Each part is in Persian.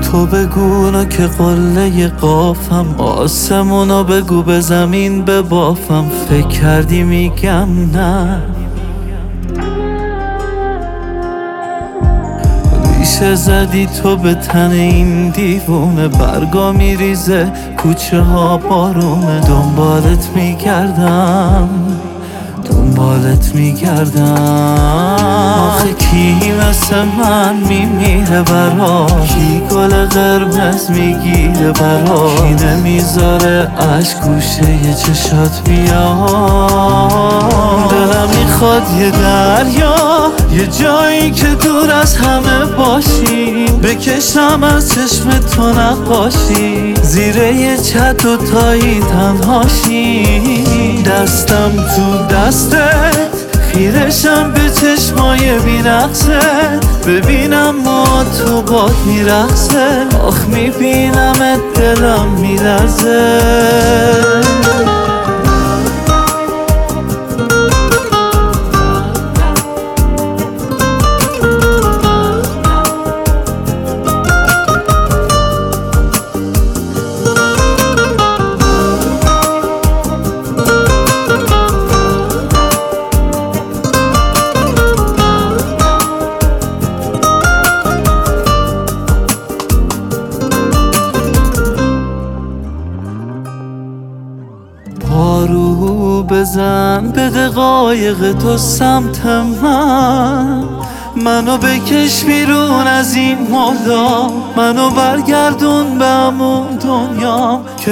تو بگو که قله قافم، آسمونو بگو به زمین ببافم. فکر کردی میگم نه، ریشه زدی تو به تن این دیوونه. برگا میریزه کوچه ها بارونه، دنبالت میگردم آخه کی مثل من میمیره برا، کی گل قرمز میگیره برا، کی نمیذاره عشق گوشه یه چشات بیاد. دلم میخواد یه دریا، یه جایی که دور از همه باشی، بکشم از چشم تو نقاشی، زیر یه چت و تایی تنهاشی. دستم تو دستت، خیرشم به چشمای بی‌نقصت، ببینم ما تو باد میرقصه. آخ میبینم دلم میلرزه. پارو بزن به دقایق تو سمت منو بکش بیرون از این مردم، منو برگردون به همون دنیام که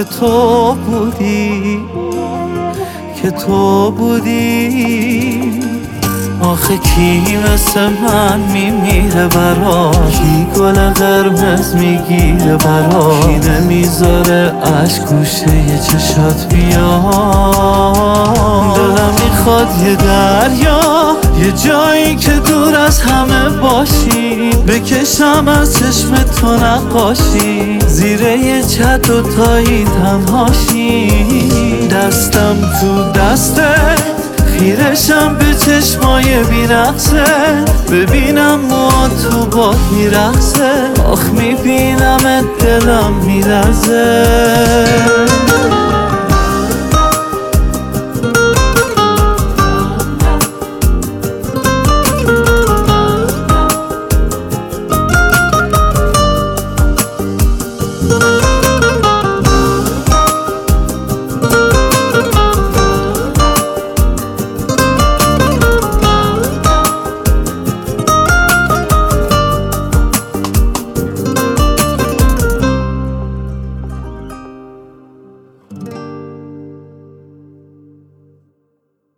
تو بودی. آخه کی مثل من میمیره برا، کی گل قرمز میگیره برا، کی نمیذاره عشق گوشه یه چشات بیاد. دلم میخواد یه دریا، یه جایی که دور از همه باشی، بکشم از چشم تو نقاشی، زیر یه چت و تایی تنهاشی. دستم تو دستت، خیرشم به چشمای بی‌نقصت، ببینم ما تو باد میرقصه. آخ میبینم دلم میلرزه.